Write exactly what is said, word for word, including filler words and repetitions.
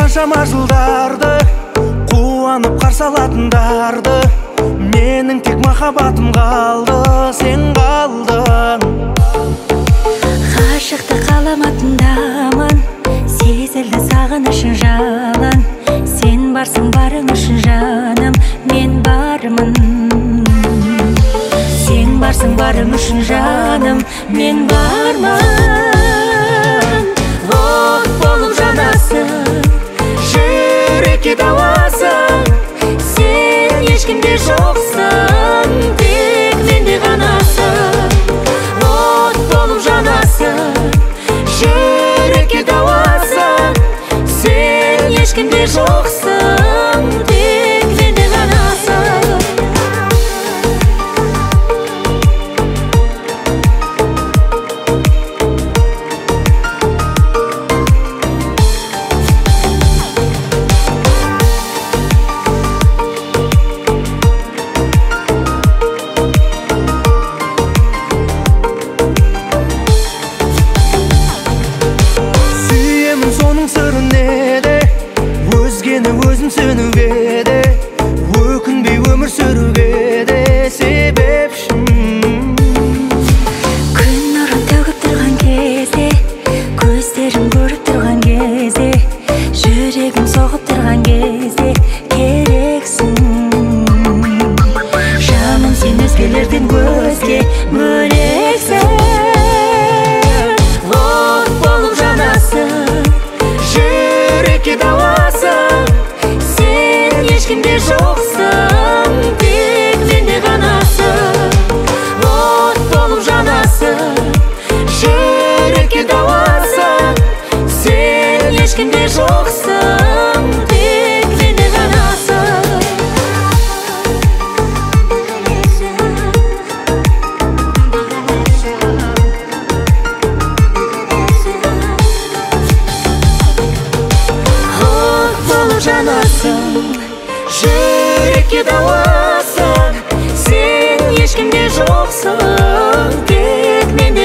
қаншама жылдарды қуанып қарсы алатындарды, менің тек махаббатым қалды, сен қалдың. Ғашықты қаламатындамын, сезілді сағынышың жалын. Сен барсың барың үшін жаным, мен бармын. Сен барсың барың үшін жаным, мен бармын. От болып жанасың, жүрекке дауасың. Сен ешкімде жоқсың, тек менде ғанасың. От болып жанасың, жүрекке дауасың. Сен ешкімде жоқсың, тек менде ғанасың. Өзім сөнуге де, өкінбей өмір сүруге де себепшім. Күн нұрын төгіп тұрған кезде, көздерім көріп тұрған кезде, жүрегім соғып тұрған кезде керексің. Жаным, сен өзгелерден көзге бөлексің. От болып жанасың, жүрекке дауасың. Ешкімде жоқсың, тек менде ғанасың. От болып жанасың, жүрекке дауасың. Сен ешкімде жоқсың, тек менде ғанасың. От болып жанасың, жүрекке дауасың. Сен ешкімде жоқсың, тек менде